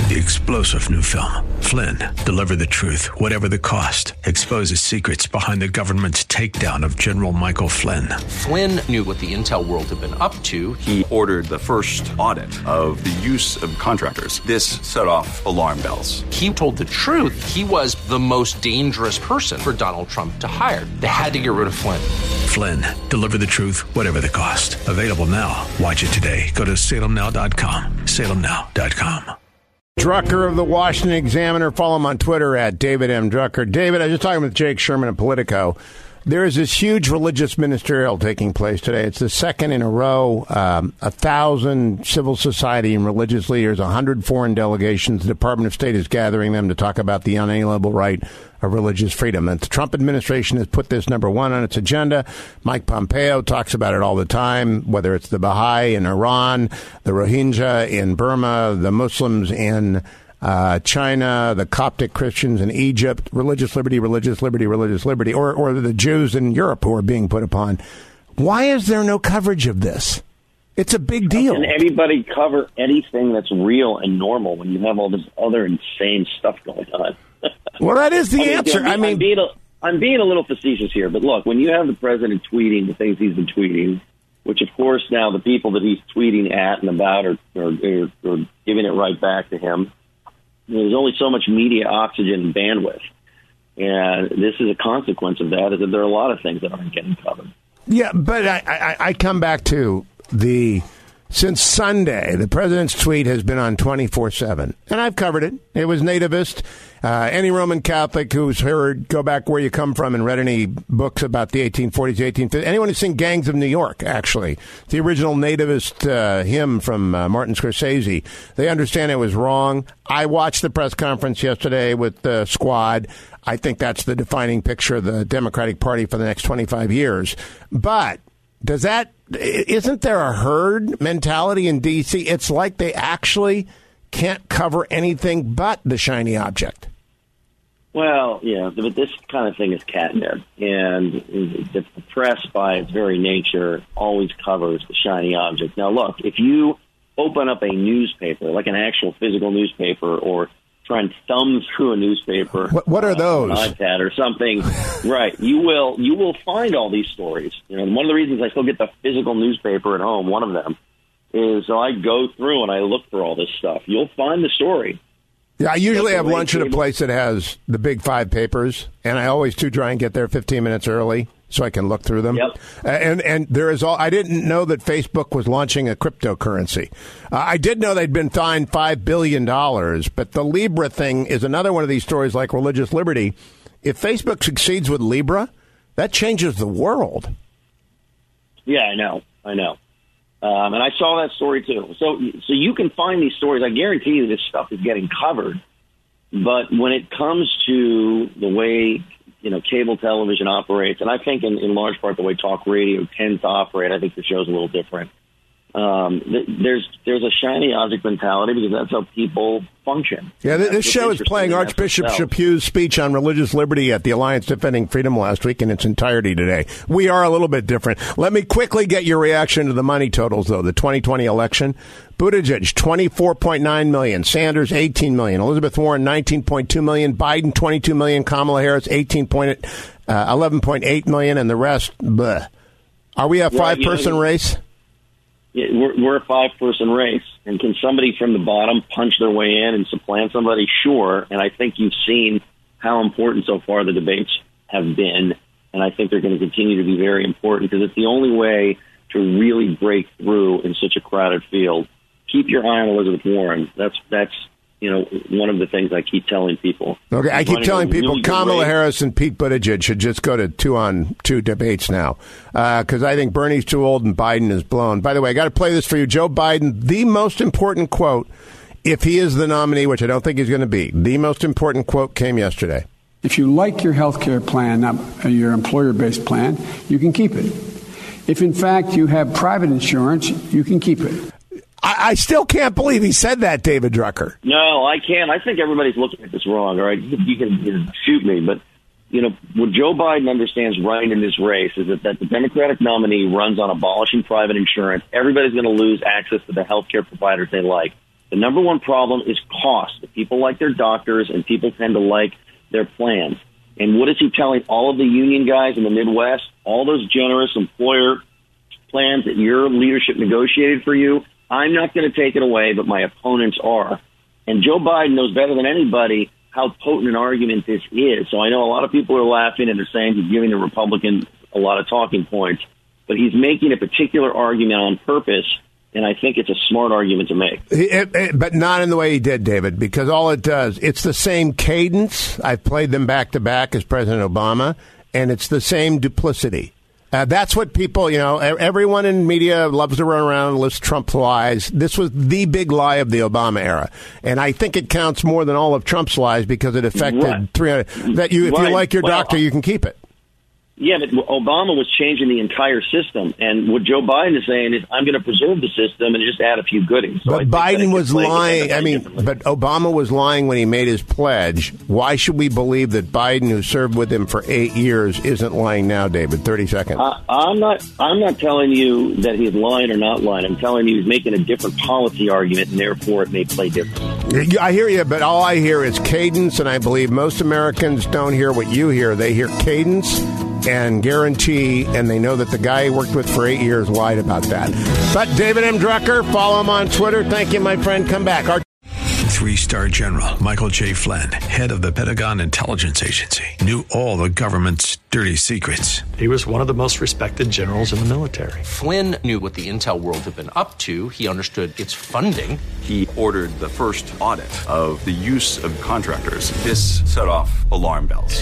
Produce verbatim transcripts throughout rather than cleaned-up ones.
The explosive new film, Flynn, deliver the truth, whatever the cost, exposes secrets behind the government's takedown of General Michael Flynn. Flynn knew what the intel world had been up to. He ordered the first audit of the use of contractors. This set off alarm bells. He told the truth. He was the most dangerous person for Donald Trump to hire. They had to get rid of Flynn. Flynn, deliver the truth, whatever the cost. Available now. Watch it today. Go to salem now dot com. salem now dot com. Drucker of the Washington Examiner. Follow him on Twitter at David M. Drucker. David, I was just talking with Jake Sherman of Politico. There is this huge religious ministerial taking place today. It's the second in a row. Um, a thousand civil society and religious leaders, a hundred foreign delegations. The Department of State is gathering them to talk about the unalienable right of religious freedom. And the Trump administration has put this number one on its agenda. Mike Pompeo talks about it all the time, whether it's the Baha'i in Iran, the Rohingya in Burma, the Muslims in Uh, China, the Coptic Christians in Egypt, religious liberty, religious liberty, religious liberty, or, or the Jews in Europe who are being put upon. Why is there no coverage of this? It's a big deal. Can anybody cover anything that's real and normal when you have all this other insane stuff going on? Well, that is the I mean, answer. I'm, I mean, I'm being, a, I'm being a little facetious here, but look, when you have the president tweeting the things he's been tweeting, which, of course, now the people that he's tweeting at and about are, are, are, are giving it right back to him. There's only so much media oxygen and bandwidth. And this is a consequence of that, is that there are a lot of things that aren't getting covered. Yeah, but I, I, I come back to the, since Sunday, the president's tweet has been on twenty-four seven. And I've covered it. It was nativist. Uh, any Roman Catholic who's heard Go Back Where You Come From and read any books about the eighteen forties, eighteen fifties, anyone who's seen Gangs of New York, actually, the original nativist uh, hymn from uh, Martin Scorsese, they understand it was wrong. I watched the press conference yesterday with the squad. I think that's the defining picture of the Democratic Party for the next twenty-five years. But does that, isn't there a herd mentality in D C? It's like they actually can't cover anything but the shiny object. Well, yeah, but this kind of thing is catnip, and the press, by its very nature, always covers the shiny object. Now, look, if you open up a newspaper, like an actual physical newspaper, or try and thumb through a newspaper, what, what are those? Uh, an iPad or something, right? You will you will find all these stories. You know, one of the reasons I still get the physical newspaper at home, one of them, is so I go through and I look for all this stuff. You'll find the story. Yeah, I usually have lunch at a place that has the big five papers, and I always do try and get there fifteen minutes early so I can look through them. Yep. Uh, and and there is all. I didn't know that Facebook was launching a cryptocurrency. Uh, I did know they'd been fined five billion dollars, but the Libra thing is another one of these stories like religious liberty. If Facebook succeeds with Libra, that changes the world. Yeah, I know. I know. Um, and I saw that story, too. So so you can find these stories. I guarantee you this stuff is getting covered. But when it comes to the way, you know, cable television operates, and I think in, in large part the way talk radio tends to operate, I think the show's a little different. Um, th- there's there's a shiny object mentality because that's how people function. Yeah, th- this show is playing Archbishop Chaput's speech on religious liberty at the Alliance Defending Freedom last week in its entirety today. We are a little bit different. Let me quickly get your reaction to the money totals, though. The twenty twenty election, Buttigieg, twenty-four point nine million dollars, Sanders, eighteen million dollars, Elizabeth Warren, nineteen point two million dollars, Biden, twenty-two million dollars, Kamala Harris, eighteen point, uh, eleven point eight million dollars, and the rest, bleh. Are we a five-person well, race? We're, we're a five-person race, and can somebody from the bottom punch their way in and supplant somebody? Sure, and I think you've seen how important so far the debates have been, and I think they're going to continue to be very important because it's the only way to really break through in such a crowded field. Keep your eye on Elizabeth Warren. That's that's you know one of the things I keep telling people. Okay, I keep telling people really Kamala Harris and Pete Buttigieg should just go to two on two debates now because uh, I think Bernie's too old and Biden is blown. By the way, I got to play this for you. Joe Biden, the most important quote, if he is the nominee, which I don't think he's going to be, the most important quote came yesterday. If you like your health care plan, not your employer-based plan, you can keep it. If, in fact, you have private insurance, you can keep it. I, I still can't believe he said that, David Drucker. No, I can't. I think everybody's looking at this wrong, all right? You can, you can shoot me, but, you know, what Joe Biden understands right in this race is that, that the Democratic nominee runs on abolishing private insurance. Everybody's going to lose access to the health care providers they like. The number one problem is cost. People like their doctors, and people tend to like their plans. And what is he telling all of the union guys in the Midwest, all those generous employer plans that your leadership negotiated for you? I'm not going to take it away, but my opponents are. And Joe Biden knows better than anybody how potent an argument this is. So I know a lot of people are laughing and they're saying he's giving the Republicans a lot of talking points, but he's making a particular argument on purpose. And I think it's a smart argument to make. It, it, but not in the way he did, David, because all it does, it's the same cadence. I've played them back to back as President Obama, and it's the same duplicity. Uh, that's what people, you know, everyone in media loves to run around and list Trump's lies. This was the big lie of the Obama era. And I think it counts more than all of Trump's lies because it affected right. three hundred. That you, if right. you like your well, doctor, you can keep it. Yeah, but Obama was changing the entire system. And whatE Biden is saying is, I'm going to preserve the system and just add a few goodies. So but Biden was lying. I mean, but Obama was lying when he made his pledge. Why should we believe that Biden, who served with him for eight years, isn't lying now, David? thirty seconds. Uh, I'm not I'm not telling you that he's lying or not lying. I'm telling you he's making a different policy argument, and therefore it may play different. I hear you, but all I hear is cadence, and I believe most Americans don't hear what you hear. They hear cadence and guarantee, and they know that the guy he worked with for eight years lied about that. But David M. Drucker, follow him on Twitter. Thank you, my friend. Come back. Our- Three-star General Michael J. Flynn, head of the Pentagon Intelligence Agency, knew all the government's dirty secrets. He was one of the most respected generals in the military. Flynn knew what the intel world had been up to. He understood its funding. He ordered the first audit of the use of contractors. This set off alarm bells.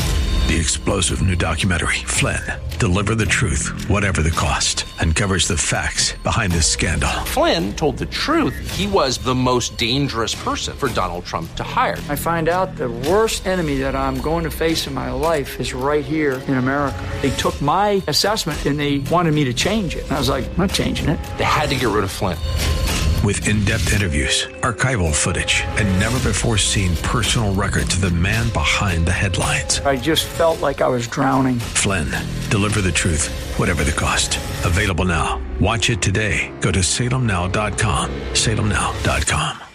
The explosive new documentary, Flynn, Deliver the Truth, Whatever the Cost, uncovers the facts behind this scandal. Flynn told the truth. He was the most dangerous person for Donald Trump to hire. I find out the worst enemy that I'm going to face in my life is right here in America. They took my assessment and they wanted me to change it. And I was like, I'm not changing it. They had to get rid of Flynn. With in-depth interviews, archival footage, and never-before-seen personal records of the man behind the headlines. I just felt like I was drowning. Flynn, Deliver the Truth, Whatever the Cost. Available now. Watch it today. Go to Salem Now dot com. Salem Now dot com.